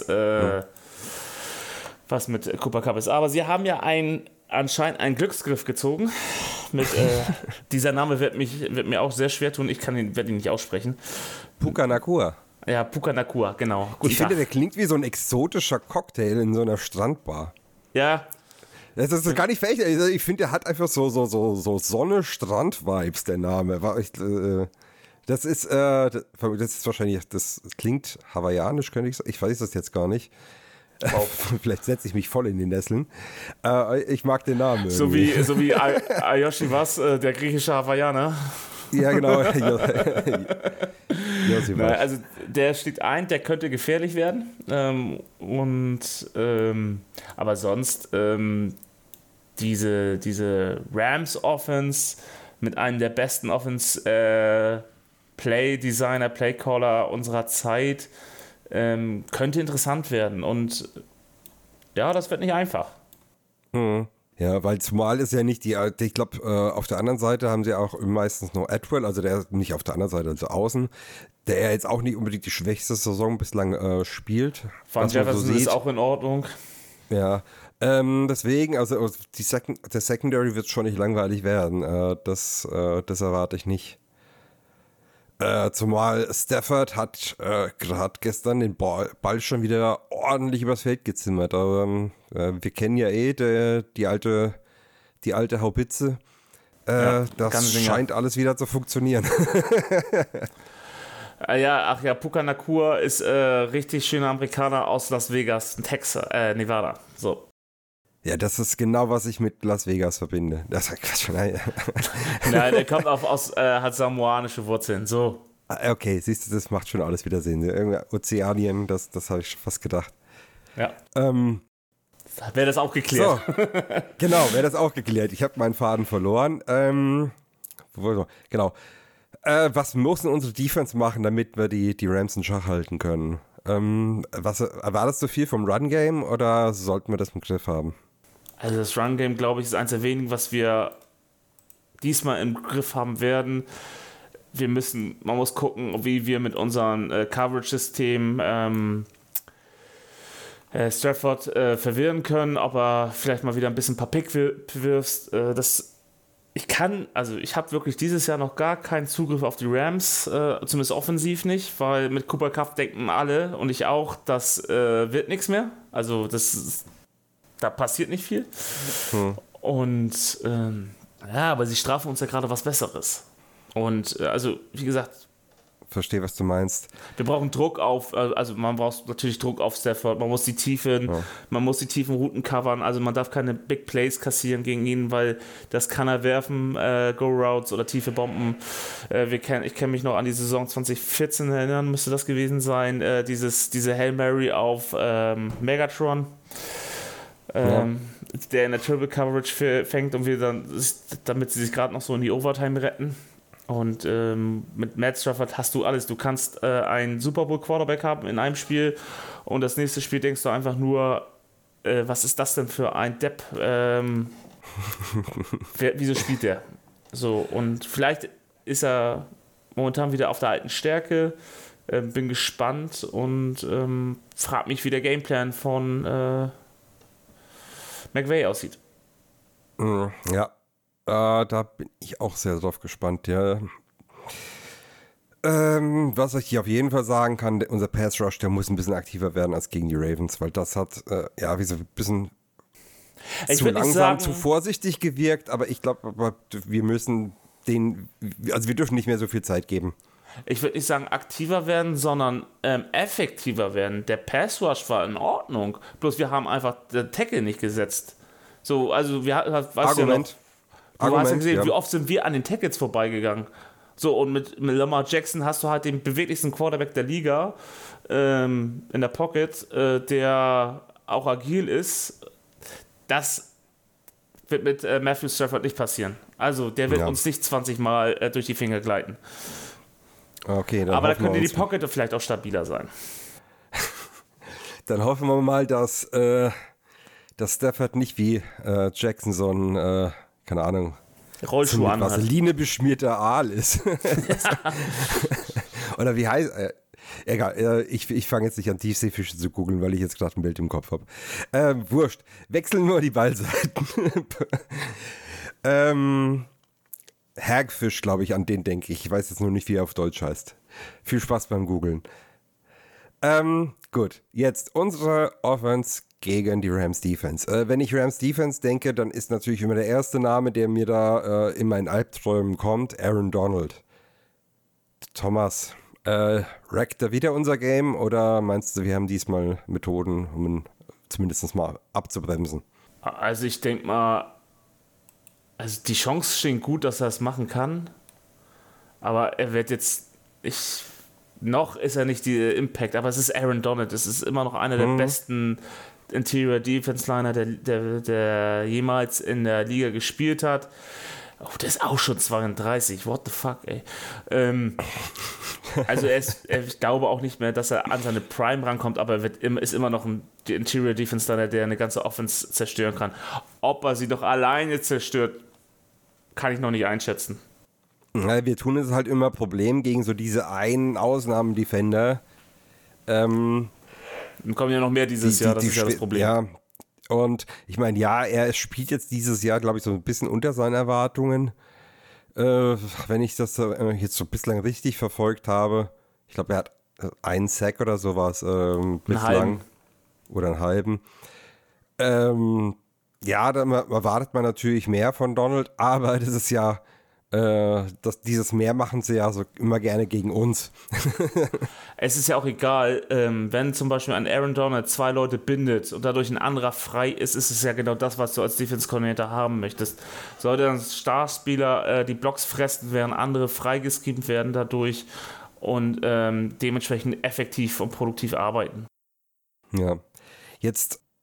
S5: mit Cooper Kupp ist. Aber sie haben ja anscheinend einen Glücksgriff gezogen. Dieser Name wird mir auch sehr schwer tun, werde ihn nicht aussprechen.
S4: Puka Nacua.
S5: Ja, Puka Nacua, genau.
S4: Ich finde, der klingt wie so ein exotischer Cocktail in so einer Strandbar.
S5: Ja.
S4: Das ist gar nicht fähig. Ich finde, der hat einfach so Sonne-Strand-Vibes, der Name. Das ist wahrscheinlich, das klingt hawaiianisch, könnte ich sagen. Ich weiß das jetzt gar nicht. Wow. Vielleicht setze ich mich voll in die Nesseln. Ich mag den Namen.
S5: So wie Ayoshi was, der griechische Hawaiianer.
S4: Ja, genau.
S5: Also der steht der könnte gefährlich werden. Aber sonst diese Rams Offense mit einem der besten Offense Play-Designer, Play-Caller unserer Zeit könnte interessant werden. Und ja, das wird nicht einfach.
S4: Ja, weil zumal ist ja nicht ich glaube, auf der anderen Seite haben sie auch meistens noch Atwell, also der nicht auf der anderen Seite, also außen, der jetzt auch nicht unbedingt die schwächste Saison bislang spielt.
S5: Van Jefferson ist auch in Ordnung.
S4: Ja, deswegen, also der Secondary wird schon nicht langweilig werden. Das erwarte ich nicht. Zumal Stafford hat gerade gestern den Ball schon wieder ordentlich übers Feld gezimmert. Aber wir kennen ja die alte Haubitze. Das scheint alles wieder zu funktionieren.
S5: Puka Nacua ist richtig schöner Amerikaner aus Las Vegas, Nevada. So.
S4: Ja, das ist genau, was ich mit Las Vegas verbinde. Das ist Quatsch. Nein,
S5: der kommt hat samoanische Wurzeln. So.
S4: Okay, siehst du, das macht schon alles wieder Sinn. Irgendwie Ozeanien, das habe ich fast gedacht.
S5: Ja. Wäre das auch geklärt.
S4: So, genau, wäre das auch geklärt. Ich habe meinen Faden verloren. Genau. Was muss denn unsere Defense machen, damit wir die Rams in Schach halten können? Erwartest du viel vom Run-Game oder sollten wir das im Griff haben?
S5: Also das Run-Game, glaube ich, ist eins der wenigen, was wir diesmal im Griff haben werden. Man muss gucken, wie wir mit unserem Coverage-System Stafford verwirren können, ob er vielleicht mal wieder ein bisschen ein paar Pick wirfst. Ich habe wirklich dieses Jahr noch gar keinen Zugriff auf die Rams, zumindest offensiv nicht, weil mit Cooper Kupp denken alle und ich auch, das wird nichts mehr. Also da passiert nicht viel. Und aber sie strafen uns ja gerade was Besseres. Und also, wie gesagt,
S4: verstehe, was du meinst.
S5: Wir brauchen Druck man braucht natürlich Druck auf Stafford, man muss die tiefen Routen covern, also man darf keine Big Plays kassieren gegen ihn, weil das kann er werfen, Go-Routes oder tiefe Bomben. Ich kann mich noch an die Saison 2014 erinnern, müsste das gewesen sein, diese Hail Mary auf Megatron, der in der Triple Coverage fängt und damit sie sich gerade noch so in die Overtime retten. Und mit Matt Stafford hast du alles. Du kannst einen Super Bowl Quarterback haben in einem Spiel und das nächste Spiel denkst du einfach nur, was ist das denn für ein Depp? Wieso spielt der? So, und vielleicht ist er momentan wieder auf der alten Stärke. Bin gespannt und frag mich, wie der Gameplan von McVay aussieht.
S4: Ja. Da bin ich auch sehr drauf gespannt, ja. Was ich hier auf jeden Fall sagen kann, unser Pass Rush, der muss ein bisschen aktiver werden als gegen die Ravens, weil das hat, wie so ein bisschen zu langsam, zu vorsichtig gewirkt, aber ich glaube, wir müssen wir dürfen nicht mehr so viel Zeit geben.
S5: Ich würde nicht sagen aktiver werden, sondern effektiver werden. Der Pass Rush war in Ordnung, bloß wir haben einfach den Tackle nicht gesetzt. So, also
S4: Argument.
S5: Du hast ja gesehen, wie oft sind wir an den Tackles vorbeigegangen. So, und mit Lamar Jackson hast du halt den beweglichsten Quarterback der Liga in der Pocket, der auch agil ist. Das wird mit Matthew Stafford nicht passieren. Also, der wird uns nicht 20 Mal durch die Finger gleiten.
S4: Okay, dann
S5: aber da könnte die Pocket vielleicht auch stabiler sein.
S4: Dann hoffen wir mal, dass Stafford nicht wie Jackson so ein keine Ahnung,
S5: Rollschuh an
S4: Vaseline beschmierter Aal ist. Oder wie heißt egal, ich fange jetzt nicht an Tiefseefische zu googeln, weil ich jetzt gerade ein Bild im Kopf habe. Wurscht, wechseln nur die Ballseiten. Hagfish, glaube ich, an den denke ich. Ich weiß jetzt nur nicht, wie er auf Deutsch heißt. Viel Spaß beim Googeln. Gut, jetzt unsere Offense gegen die Rams Defense. Wenn ich Rams Defense denke, dann ist natürlich immer der erste Name, der mir da in meinen Albträumen kommt, Aaron Donald. Thomas, wreckt er wieder unser Game oder meinst du, wir haben diesmal Methoden, um ihn zumindest mal abzubremsen?
S5: Also ich denke mal, die Chance stehen gut, dass er es machen kann, aber er wird jetzt noch ist er nicht die Impact, aber es ist Aaron Donald, es ist immer noch einer der besten Interior Defense Liner, der jemals in der Liga gespielt hat. Oh, der ist auch schon 32, what the fuck, ey. Also ich glaube auch nicht mehr, dass er an seine Prime rankommt, aber er ist immer noch ein Interior Defense Liner, der eine ganze Offense zerstören kann. Ob er sie doch alleine zerstört, kann ich noch nicht einschätzen.
S4: Ja, wir tun es halt immer Problem gegen so diese einen Ausnahmen-Defender.
S5: Dann kommen ja noch mehr dieses Jahr, das ist ja das Problem.
S4: Ja, und ich meine, er spielt jetzt dieses Jahr, glaube ich, so ein bisschen unter seinen Erwartungen. Wenn ich das jetzt so bislang richtig verfolgt habe. Ich glaube, er hat einen Sack oder sowas bislang. Oder einen halben. Ja, da erwartet man natürlich mehr von Donald, aber das ist ja dieses mehr machen sie ja so immer gerne gegen uns.
S5: Es ist ja auch egal, wenn zum Beispiel ein Aaron Donald 2 Leute bindet und dadurch ein anderer frei ist, ist es ja genau das, was du als Defense-Coordinator haben möchtest. Sollte ein Starspieler die Blocks fressen, während andere freigeschrieben werden dadurch und dementsprechend effektiv und produktiv arbeiten.
S4: Ja, jetzt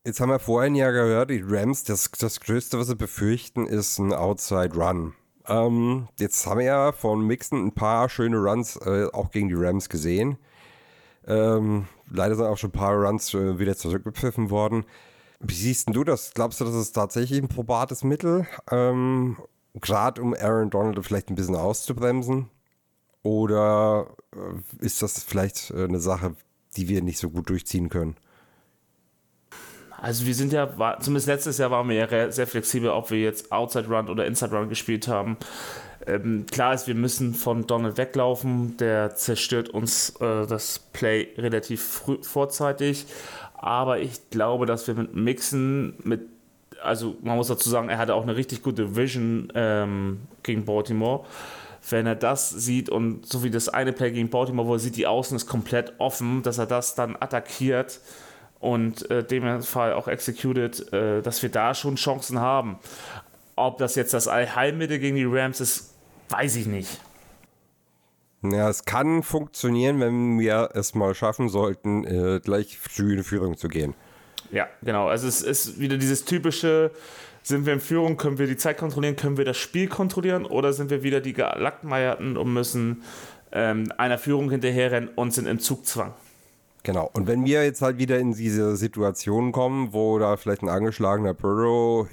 S4: Jetzt haben wir vorhin ja gehört, die Rams, das Größte, was sie befürchten, ist ein Outside Run. Jetzt haben wir ja von Mixon ein paar schöne Runs auch gegen die Rams gesehen. Leider sind auch schon ein paar Runs wieder zurückgepfiffen worden. Wie siehst denn du das? Glaubst du, das ist tatsächlich ein probates Mittel? Gerade um Aaron Donald vielleicht ein bisschen auszubremsen? Oder ist das vielleicht eine Sache, die wir nicht so gut durchziehen können?
S5: Also wir sind ja, zumindest letztes Jahr waren wir ja sehr flexibel, ob wir jetzt Outside Run oder Inside Run gespielt haben. Klar ist, wir müssen von Donald weglaufen, der zerstört uns das Play relativ vorzeitig, aber ich glaube, dass wir mit Mixon, also man muss dazu sagen, er hatte auch eine richtig gute Vision gegen Baltimore. Wenn er das sieht und so wie das eine Play gegen Baltimore, wo er sieht, die Außen ist komplett offen, dass er das dann attackiert und dem Fall auch executed, dass wir da schon Chancen haben. Ob das jetzt das Allheilmittel gegen die Rams ist, weiß ich nicht.
S4: Ja, es kann funktionieren, wenn wir es mal schaffen sollten, gleich früh in Führung zu gehen.
S5: Ja, genau. Also es ist wieder dieses typische, sind wir in Führung, können wir die Zeit kontrollieren, können wir das Spiel kontrollieren oder sind wir wieder die Gelackmeierten und müssen einer Führung hinterherrennen und sind im Zugzwang.
S4: Genau, und wenn wir jetzt halt wieder in diese Situation kommen, wo da vielleicht ein angeschlagener Burrow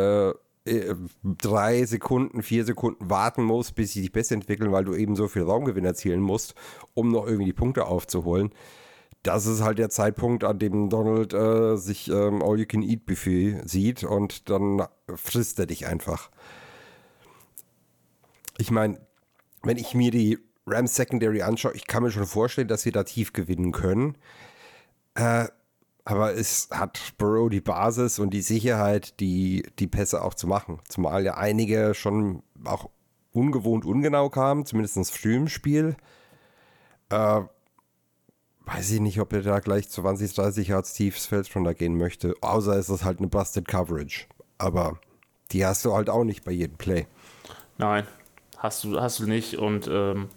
S4: 3 Sekunden, 4 Sekunden warten muss, bis sie sich besser entwickeln, weil du eben so viel Raumgewinn erzielen musst, um noch irgendwie die Punkte aufzuholen. Das ist halt der Zeitpunkt, an dem Donald sich All-You-Can-Eat-Buffet sieht und dann frisst er dich einfach. Ich meine, wenn ich mir die Rams Secondary anschaue, ich kann mir schon vorstellen, dass wir da tief gewinnen können. Aber es hat Burrow die Basis und die Sicherheit, die Pässe auch zu machen. Zumal ja einige schon auch ungewohnt ungenau kamen, zumindest früh im Spiel. Weiß ich nicht, ob er da gleich 20, 30 Yards tiefs Feld runter gehen möchte. Außer es ist halt eine Busted Coverage. Aber die hast du halt auch nicht bei jedem Play.
S5: Nein, hast du nicht. Und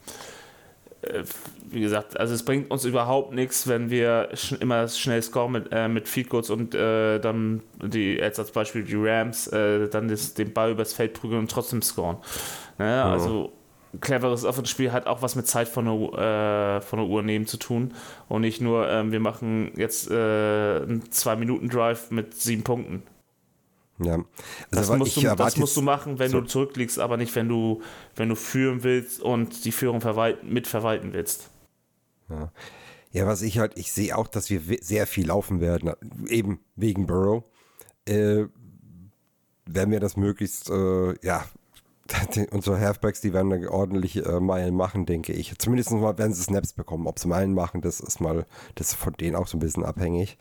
S5: wie gesagt, also es bringt uns überhaupt nichts, wenn wir immer schnell scoren mit Field Goals und dann jetzt als Beispiel die Rams dann den Ball übers Feld prügeln und trotzdem scoren. Ne? Also cleveres Offense-Spiel hat auch was mit Zeit von der Uhr nehmen zu tun und nicht nur, wir machen jetzt einen 2-Minuten-Drive mit 7 Punkten.
S4: Ja.
S5: Also das musst du machen, wenn du zurückliegst, aber nicht, wenn du führen willst und die Führung mitverwalten willst.
S4: Ja, ich sehe auch, dass wir sehr viel laufen werden, eben wegen Burrow. Wenn wir das möglichst, unsere Halfbacks, die werden da ordentlich Meilen machen, denke ich. Zumindest mal werden sie Snaps bekommen. Ob sie Meilen machen, das ist von denen auch so ein bisschen abhängig.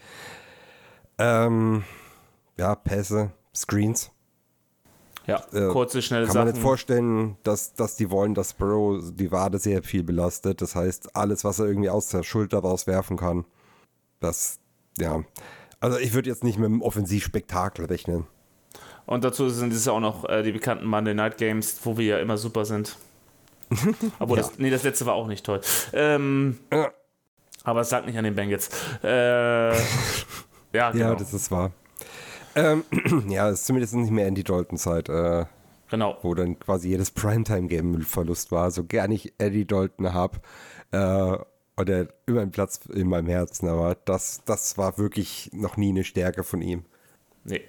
S4: Pässe, Screens.
S5: Ja, kurze, schnelle Sachen.
S4: Kann man nicht vorstellen, dass die wollen, dass Burrow die Wade sehr viel belastet. Das heißt, alles, was er irgendwie aus der Schulter rauswerfen kann, also ich würde jetzt nicht mit einem Offensivspektakel rechnen.
S5: Und dazu sind es auch noch die bekannten Monday Night Games, wo wir ja immer super sind. Obwohl, das letzte war auch nicht toll. Aber es sagt nicht an den Bengals. Ja, genau.
S4: Ja, das ist wahr. Es ist zumindest nicht mehr Andy Dalton-Zeit.
S5: Genau.
S4: Wo dann quasi jedes Primetime-Game ein Verlust war. So gern ich Andy Dalton habe. Und er immer einen Platz in meinem Herzen. Aber das war wirklich noch nie eine Stärke von ihm.
S5: Nee.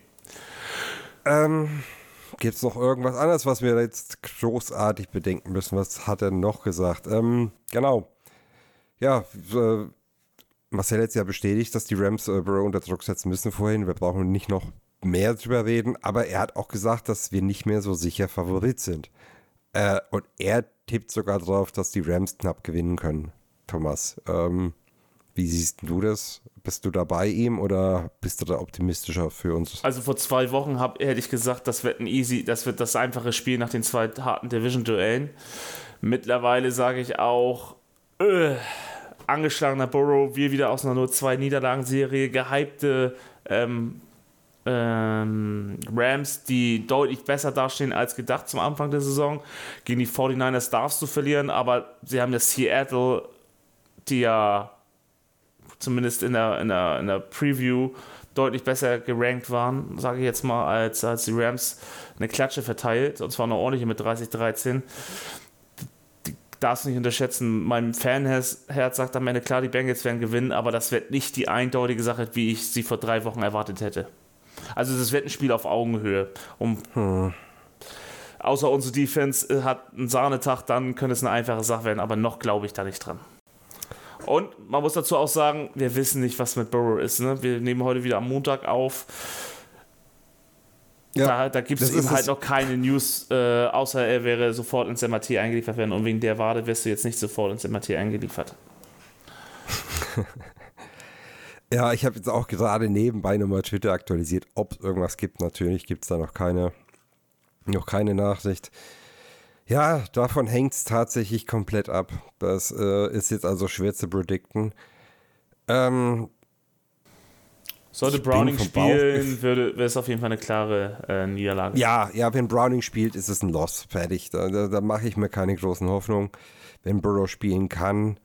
S4: Gibt es noch irgendwas anderes, was wir jetzt großartig bedenken müssen? Was hat er noch gesagt? Genau. Ja, Marcel hat es ja bestätigt, dass die Rams Burrow unter Druck setzen müssen vorhin. Wir brauchen nicht noch mehr drüber reden. Aber er hat auch gesagt, dass wir nicht mehr so sicher Favorit sind. Und er tippt sogar drauf, dass die Rams knapp gewinnen können. Thomas, wie siehst du das? Bist du da bei ihm oder bist du da optimistischer für uns?
S5: Also vor 2 Wochen hätte ich gesagt, das wird das einfache Spiel nach den 2 harten Division-Duellen. Mittlerweile sage ich auch, angeschlagener Burrow, wir wieder aus einer 0-2-Niederlagenserie, gehypte Rams, die deutlich besser dastehen als gedacht zum Anfang der Saison. Gegen die 49ers darfst du verlieren, aber sie haben das Seattle, die ja zumindest in der Preview deutlich besser gerankt waren, sage ich jetzt mal, als die Rams eine Klatsche verteilt, und zwar eine ordentliche mit 30-13. Darfst du nicht unterschätzen. Mein Fanherz sagt am Ende, klar, die Bengals werden gewinnen, aber das wird nicht die eindeutige Sache, wie ich sie vor 3 Wochen erwartet hätte. Also das wird ein Spiel auf Augenhöhe. Außer unsere Defense hat einen Sahnetag, dann könnte es eine einfache Sache werden, aber noch glaube ich da nicht dran. Und man muss dazu auch sagen, wir wissen nicht, was mit Burrow ist. Ne? Wir nehmen heute wieder am Montag auf. Ja, da gibt es eben halt noch keine News, außer er wäre sofort ins MRT eingeliefert werden. Und wegen der Wade wirst du jetzt nicht sofort ins MRT eingeliefert.
S4: Ja, ich habe jetzt auch gerade nebenbei nochmal Twitter aktualisiert, ob es irgendwas gibt. Natürlich gibt es da noch keine Nachricht. Ja, davon hängt es tatsächlich komplett ab. Das ist jetzt also schwer zu predikten.
S5: Sollte Browning spielen, wäre es auf jeden Fall eine klare Niederlage.
S4: Ja, wenn Browning spielt, ist es ein Loss. Fertig. Da mache ich mir keine großen Hoffnungen. Wenn Burrow spielen kann,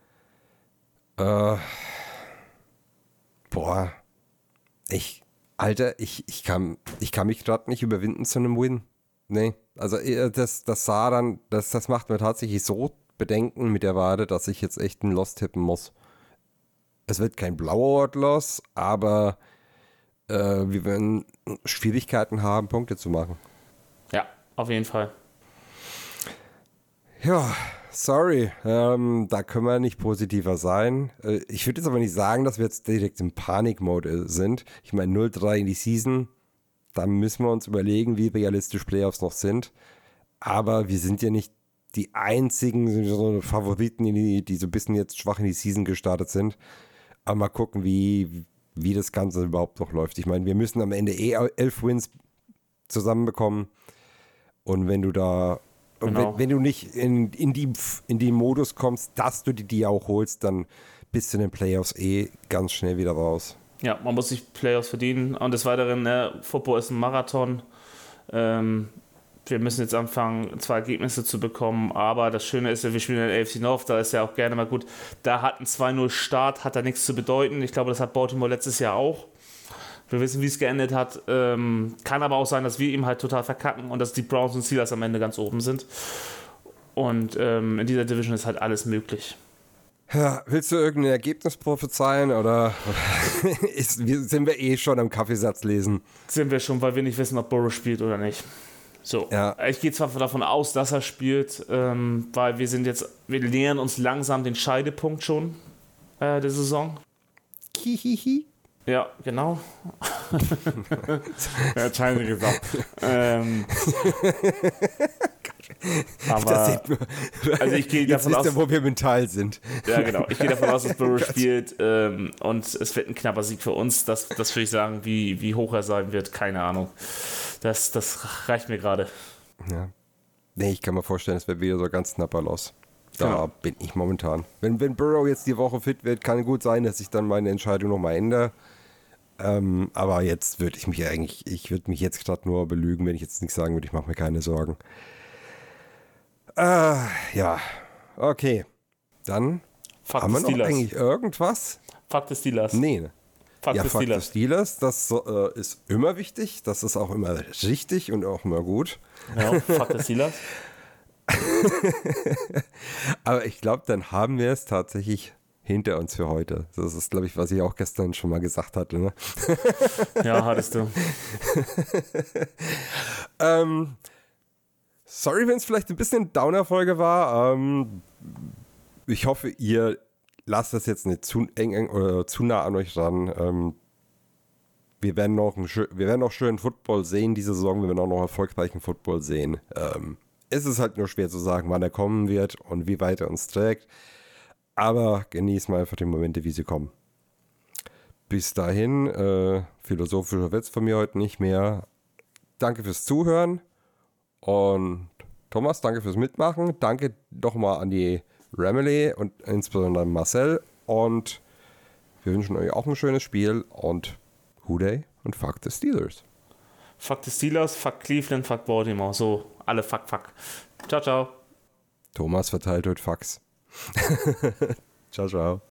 S4: ich kann mich gerade nicht überwinden zu einem Win. Nee, also das macht mir tatsächlich so Bedenken mit der Wade, dass ich jetzt echt einen Loss tippen muss. Es wird kein Blowout-Loss, aber wir werden Schwierigkeiten haben, Punkte zu machen.
S5: Ja, auf jeden Fall.
S4: Ja, sorry, da können wir nicht positiver sein. Ich würde jetzt aber nicht sagen, dass wir jetzt direkt im Panik-Mode sind. Ich meine, 0-3 in die Season, da müssen wir uns überlegen, wie realistisch Playoffs noch sind. Aber wir sind ja nicht die einzigen Favoriten, die so ein bisschen jetzt schwach in die Season gestartet sind. Aber mal gucken, wie das Ganze überhaupt noch läuft. Ich meine, wir müssen am Ende 11 Wins zusammenbekommen. Und wenn du da,
S5: Genau.
S4: wenn du nicht in die Modus kommst, dass du die auch holst, dann bist du in den Playoffs ganz schnell wieder raus.
S5: Ja, man muss sich Playoffs verdienen. Und des Weiteren, Football ist ein Marathon. Wir müssen jetzt anfangen, 2 Ergebnisse zu bekommen, aber das Schöne ist ja, wir spielen in der AFC North, da ist ja auch gerne mal gut, da hat ein 2-0 Start, hat da nichts zu bedeuten, ich glaube, das hat Baltimore letztes Jahr auch. Wir wissen, wie es geendet hat, kann aber auch sein, dass wir ihm halt total verkacken und dass die Browns und Steelers am Ende ganz oben sind. Und in dieser Division ist halt alles möglich.
S4: Ja, willst du irgendein Ergebnis prophezeien oder sind wir schon am Kaffeesatz lesen?
S5: Sind wir schon, weil wir nicht wissen, ob Burrow spielt oder nicht. So,
S4: ja.
S5: Ich gehe zwar davon aus, dass er spielt, weil wir nähern uns langsam den Scheidepunkt schon der Saison.
S4: Hihihi.
S5: Ja, genau. Er hat Scheine gesagt. Aber also ich gehe davon aus,
S4: wo wir mental sind.
S5: Ja, genau. Ich gehe davon aus, dass Burrow spielt und es wird ein knapper Sieg für uns. Das würde ich sagen, wie hoch er sein wird, keine Ahnung. Das reicht mir gerade.
S4: Ja. Nee, ich kann mir vorstellen, es wird wieder so ganz knapper Los. Da bin ich momentan. Wenn Burrow jetzt die Woche fit wird, kann gut sein, dass ich dann meine Entscheidung nochmal ändere. Aber jetzt würde ich würde mich jetzt gerade nur belügen, wenn ich jetzt nichts sagen würde. Ich mache mir keine Sorgen. Ja, okay. Dann haben wir noch eigentlich irgendwas?
S5: Fakt des Steelers.
S4: Nee, ne?
S5: Fakt des
S4: Steelers, das ist immer wichtig. Das ist auch immer richtig und auch immer gut.
S5: Ja, Fakt des Steelers.
S4: Aber ich glaube, dann haben wir es tatsächlich hinter uns für heute. Das ist, glaube ich, was ich auch gestern schon mal gesagt hatte. Ne?
S5: Ja, hattest du.
S4: Sorry, wenn es vielleicht ein bisschen Downer-Folge war. Ich hoffe, ihr lasst das jetzt nicht zu eng oder zu nah an euch ran. Wir werden noch schönen Football sehen diese Saison. Wir werden auch noch erfolgreichen Football sehen. Es ist halt nur schwer zu sagen, wann er kommen wird und wie weit er uns trägt. Aber genießen wir einfach die Momente, wie sie kommen. Bis dahin, philosophischer Witz von mir heute nicht mehr. Danke fürs Zuhören. Und Thomas, danke fürs Mitmachen. Danke nochmal an die Remily und insbesondere an Marcel. Und wir wünschen euch auch ein schönes Spiel. Und Houday und fuck the Steelers.
S5: Fuck the Steelers, fuck Cleveland, fuck Baltimore. So, alle fuck. Ciao, ciao.
S4: Thomas verteilt heute Fax. Ciao, ciao.